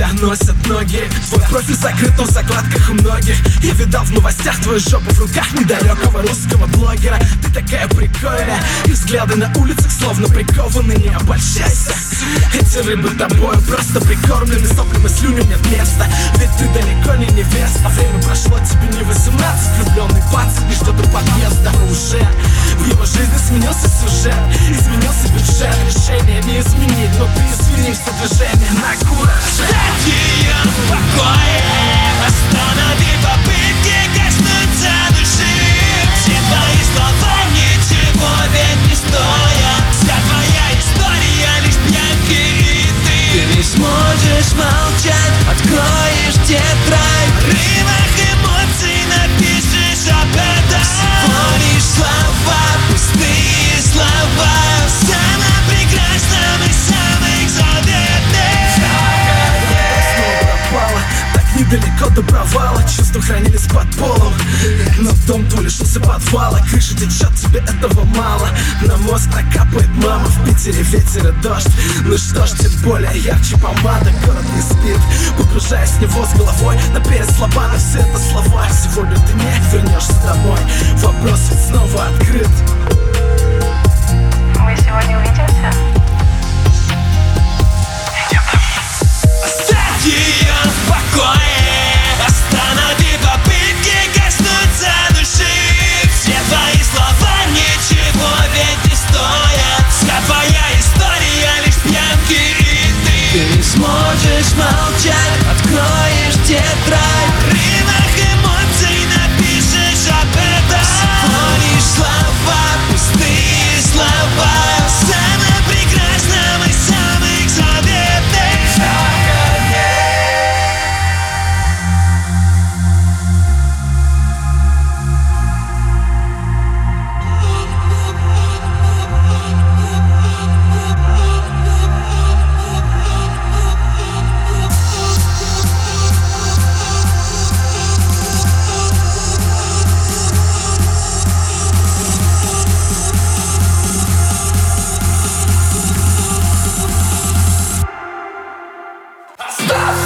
тебя носят ноги. Твой профиль закрыт, но в закладках у многих. Я видал в новостях твою жопу в руках недалекого русского блогера. Ты такая прикольная, и взгляды на улицах словно прикованы. Не обольщайся, эти рыбы тобою просто прикормлены. Соплем и слюням нет места, ведь ты далеко не невеста. Время прошло, тебе не 18. Влюбленный пацан не ждет у подъезда. Уже в его жизни сменился сюжет, изменился бюджет. Решение не изменить, но ты извинишь за движение на кураже. Ее в покое, останови попытки коснуться души. Все твои слова ничего ведь не стоят. Вся твоя история лишь пьянки и ты не сможешь молчать, откроешь тетрадь. В рифмах эмоций напишешь об этом. Всего лишь слова, пустые слова. Самым прекрасным и самых заветных. Снова пропала, так недалеко до провала. Чувства хранились под полом, но дом твой лишился подвала. Крыша течет, тебе этого мало. На мозг накапает мама, в Питере ветер и дождь. Ну что ж, тем более ярче помада. Город не спит, погружаясь в него с головой. Наперед слова, но все это слова. Сегодня ты не вернешься домой, вопрос ведь снова открыт. Мы сегодня увидимся? Оставь ее в покое, останови попытки коснуться души. Все твои слова ничего ведь не стоят. Вся твоя история лишь пьянки и ты не сможешь молчать, откроешь тетрадь. В рифмах эмоций напишешь об этом. Всего лишь слова, пустые слова. Самым прекрасным и самых заветных. Stop!